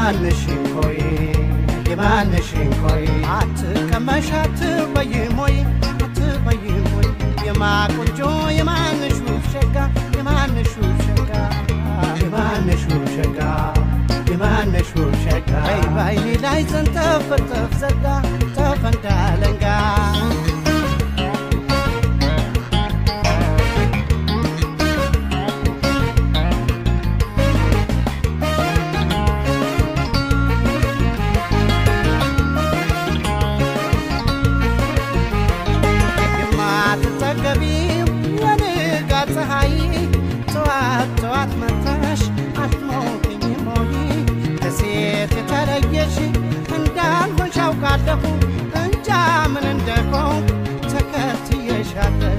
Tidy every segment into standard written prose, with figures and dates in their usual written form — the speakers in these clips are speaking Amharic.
የማንሽንኮይ አትቀመሻት በይሞይ የማቆንጆ የማንሹ ሸጋ ባይኔ ላይ ዘንተፈተፍ ዘጋ ተፈንዳለንጋ ተዋት መታሽ አትሞትኝ ሞይ ከሴት ተለየሽ እንዳልሆንሽ አውቃለሁ እንጃ ምን እንደሆንኩ ተከትዬሻለሁ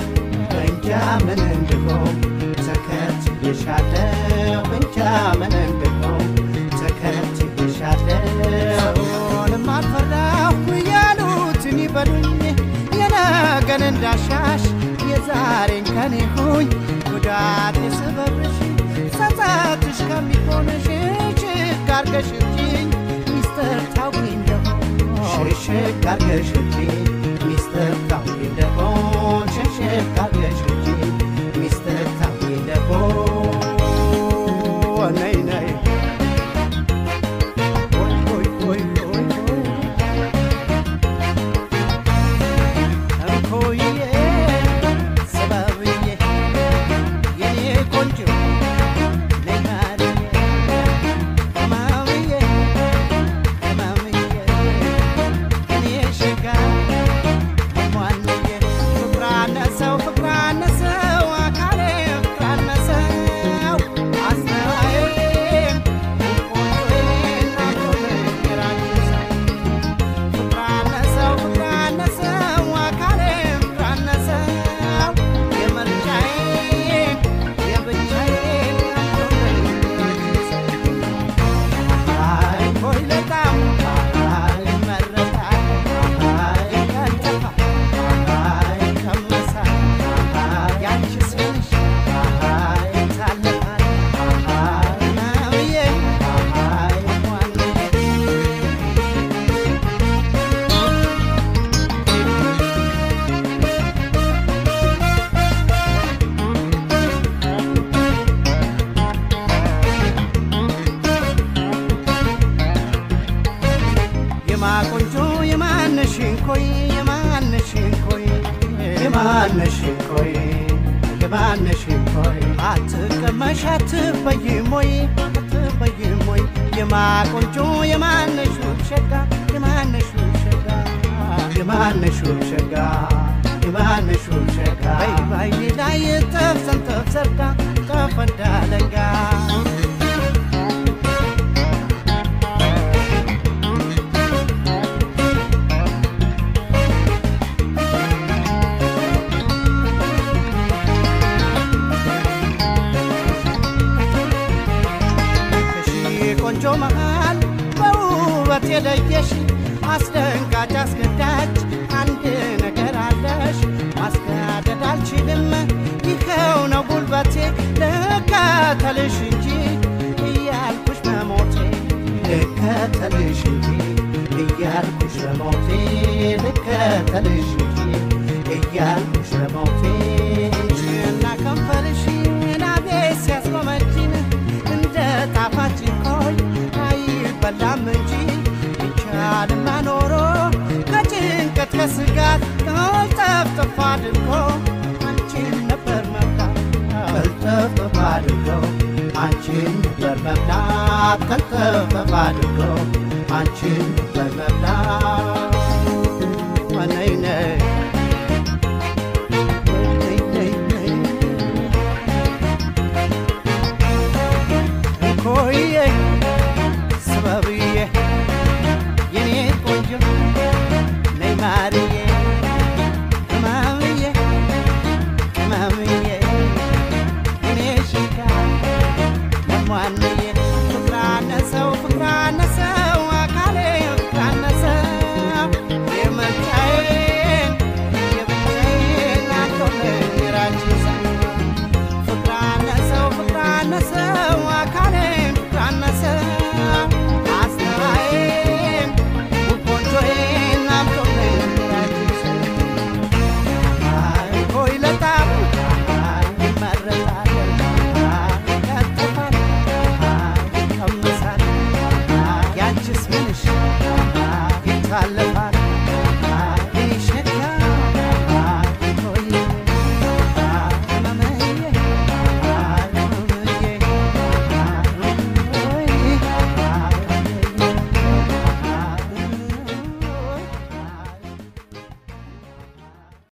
ሰውንም አልፈራሁ ያሉትን ይበሉኝ የነገን እንዳሻሽ የዛሬን ከኔ ሆኝ ጉዳት የስበብሽ ሰጣትሽ ከሚሆንሽ ሽጋርገሽብኝ ሚስጥር ታውቂ እንደሆን ሽጋርገሽብኝ ሚስጥር ታውቂ እንደሆን ሽጋርገሽብኝ ሚስጥር ታውቂ እንደሆን ነይ ነይ ቆንጆ የማንሽንኮይ አትቀመሻት በይሞይ የማቆንጆ የማንሹ ሸጋ ባይኔ ላይ ተፍሰንተፍ ዘርጋ ተፈንዳለንጋ ቆንጆ መሃል በውበት የለየሽ አስደንጋጭ አስገዳጅ አንድ ነገር አለሽ ማስገደድ አልችልም ይኸው ነው ጉልበቴ ልከተልሽ እንጂ እያልኩሽ በሞቴ ልከተልሽ እንጂ እያልኩሽ በሞቴ እና ከንፈርሽን አቤት ሲያስጎመጅን እንደ ጣፋጭን ኮይ አይበላም እንጂ ይቻልማ ኖሮ ከጭንቀት ከስጋት ቀልጠፍጥፍ አድርጎ አንቺን ነበር መብላት ቀልጠፍጥፍ አድርጎ አንቺን ነበር መብላት ነይ ነይ ኮዬ ሰበብዬ የኔ ቆንጆ ነይ ማርዬ ቅመምዬ የኔ ሽጋ ለሟንዬ ፍቅራነሰው አካሌ ፍቅራነሰው ካለፈ